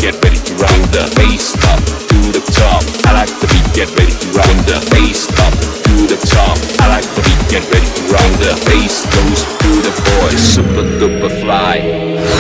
get ready to run the bass up to the top. I like the beat, get ready to run the bass up to the top. I like the beat, get ready to run the bass goes to the boys, super duper fly.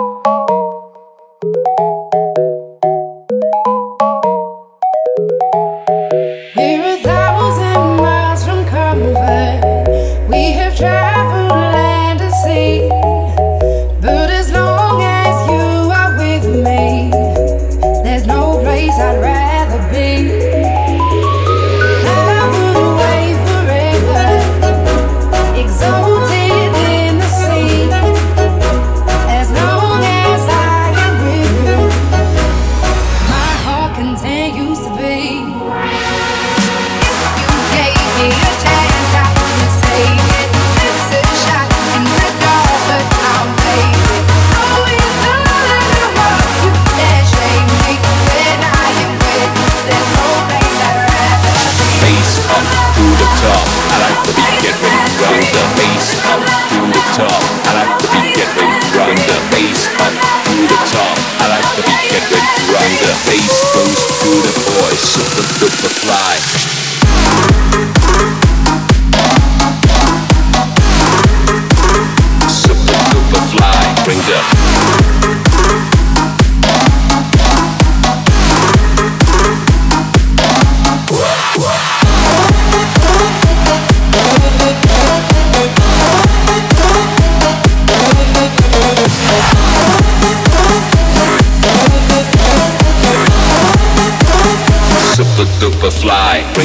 Super fly, bring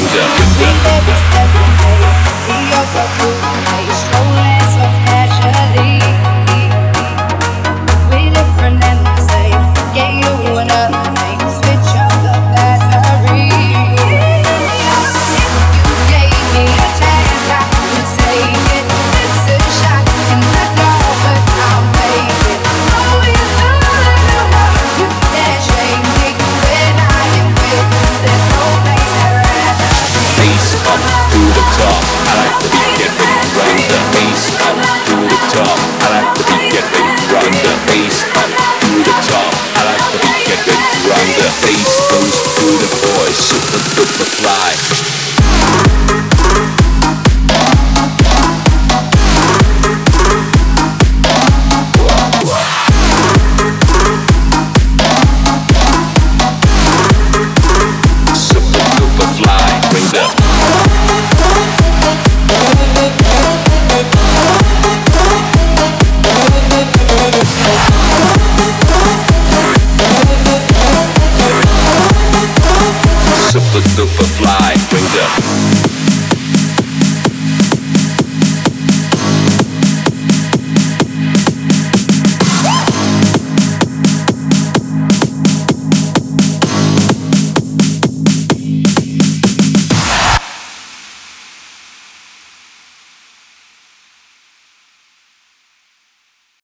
super fly, bring the